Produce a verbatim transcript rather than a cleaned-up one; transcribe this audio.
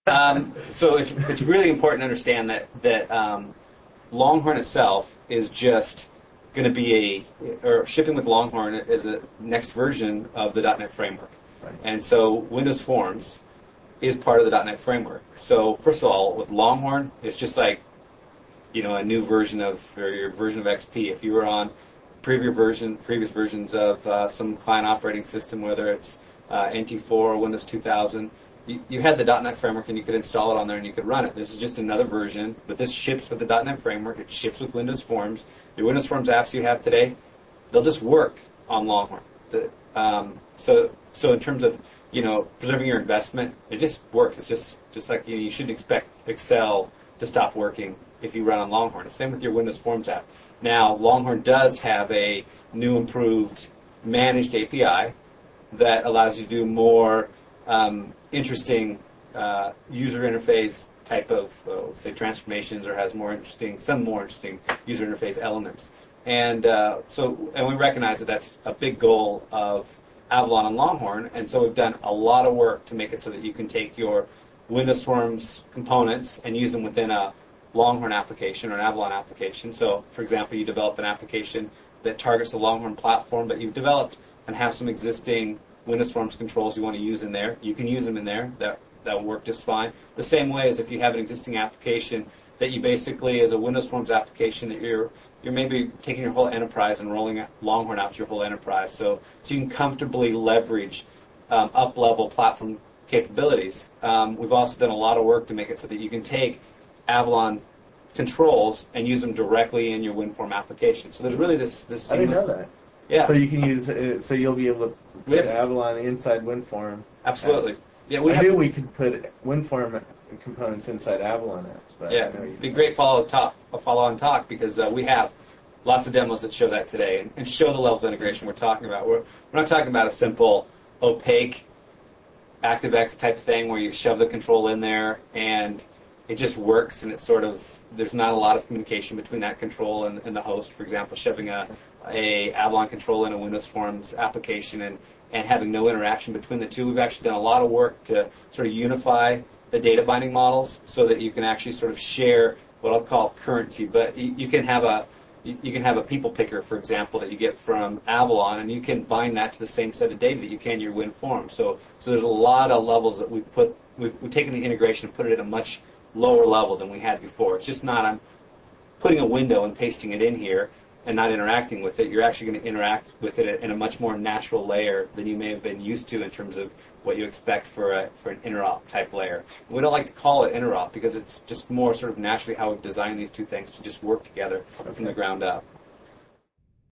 Um, so it's it's really important to understand that that um, Longhorn itself is just going to be a, or shipping with Longhorn is a next version of the .dot net framework. Right. And so Windows Forms is part of the .dot net framework. So first of all, with Longhorn, it's just like, you know, a new version of, or your version of X P. If you were on previous version, previous versions of uh, some client operating system, whether it's uh, N T four or Windows two thousand, you, you had the .dot net framework and you could install it on there and you could run it. This is just another version, but this ships with the .dot net framework. It ships with Windows Forms. Your Windows Forms apps you have today, they'll just work on Longhorn. The, um, so, so in terms of, you know, preserving your investment, it just works. It's just, just like, you know, you shouldn't expect Excel to stop working if you run on Longhorn. Same with your Windows Forms app. Now, Longhorn does have a new, improved, managed A P I that allows you to do more um, interesting uh, user interface type of, uh, say, transformations, or has more interesting, some more interesting user interface elements. And uh, so, and we recognize that that's a big goal of Avalon and Longhorn, and so we've done a lot of work to make it so that you can take your Windows Forms components and use them within a Longhorn application or an Avalon application. So, for example, you develop an application that targets the Longhorn platform, but you've developed and have some existing Windows Forms controls you want to use in there. You can use them in there. That that will work just fine. The same way as if you have an existing application that you basically, as a Windows Forms application, that you're you're maybe taking your whole enterprise and rolling Longhorn out to your whole enterprise. So, so you can comfortably leverage um, up-level platform capabilities. Um, we've also done a lot of work to make it so that you can take Avalon controls and use them directly in your WinForm application. So there's really this this seamless. I didn't know that. Yeah. So you can use it, so you'll be able to put Yeah. Avalon inside WinForm. Absolutely. apps. Yeah, we I have, knew we could put WinForm components inside Avalon apps, but I yeah, didn't know you it'd be could. great follow talk, a follow-on talk, because uh, we have lots of demos that show that today and, and show the level of integration we're talking about. We're we're not talking about a simple opaque ActiveX type thing where you shove the control in there and it just works, and it's sort of, there's not a lot of communication between that control and, and the host. For example, shoving a, a Avalon control in a Windows Forms application and, and having no interaction between the two. We've actually done a lot of work to sort of unify the data binding models so that you can actually sort of share what I'll call currency. But you, you can have a you, you can have a people picker, for example, that you get from Avalon, and you can bind that to the same set of data that you can in your WinForms. So so there's a lot of levels that we've put we've, we've taken the integration and put it at a much lower level than we had before. It's just not I'm putting a window and pasting it in here and not interacting with it. You're actually going to interact with it in a much more natural layer than you may have been used to in terms of what you expect for a, for an interop type layer. We don't like to call it interop because it's just more sort of naturally how we've designed these two things to just work together from the ground up.